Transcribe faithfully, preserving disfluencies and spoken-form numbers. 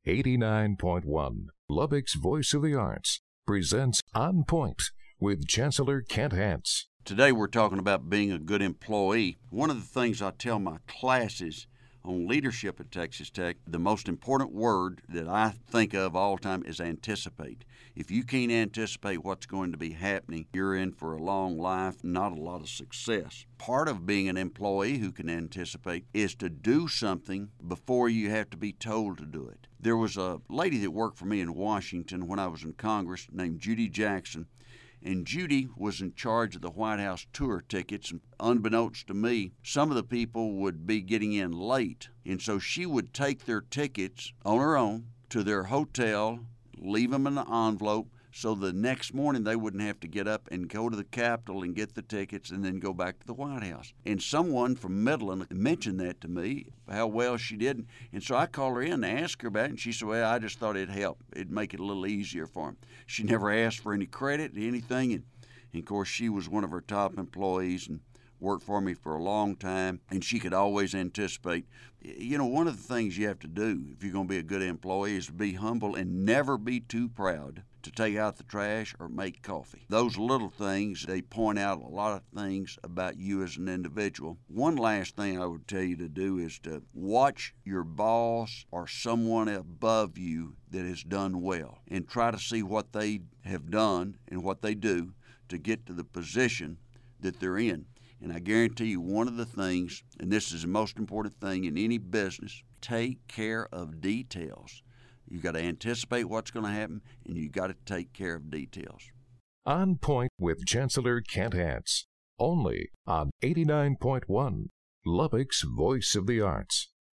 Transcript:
eighty-nine point one, Lubbock's Voice of the Arts, presents On Point with Chancellor Kent Hance. Today we're talking about being a good employee. One of the things I tell my classes on leadership at Texas Tech, the most important word that I think of all the time is anticipate. If you can't anticipate what's going to be happening, you're in for a long life, not a lot of success. Part of being an employee who can anticipate is to do something before you have to be told to do it. There was a lady that worked for me in Washington when I was in Congress named Judy Jackson. And Judy was in charge of the White House tour tickets. And unbeknownst to me, some of the people would be getting in late. And so she would take their tickets on her own to their hotel, leave them in an envelope, so the next morning they wouldn't have to get up and go to the Capitol and get the tickets and then go back to the White House. And someone from Midland mentioned that to me, how well she did. And so I called her in to ask her about it, and she said, well, I just thought it'd help. It'd make it a little easier for them. She never asked for any credit or anything. And, and of course, she was one of our top employees and worked for me for a long time, and she could always anticipate. You know, one of the things you have to do if you're going to be a good employee is to be humble and never be too proud to take out the trash or make coffee. Those little things, they point out a lot of things about you as an individual. One last thing I would tell you to do is to watch your boss or someone above you that has done well and try to see what they have done and what they do to get to the position that they're in. And I guarantee you one of the things, and this is the most important thing in any business, take care of details. You've got to anticipate what's going to happen, and you've got to take care of details. On Point with Chancellor Kent Hance, only on eighty-nine point one, Lubbock's Voice of the Arts.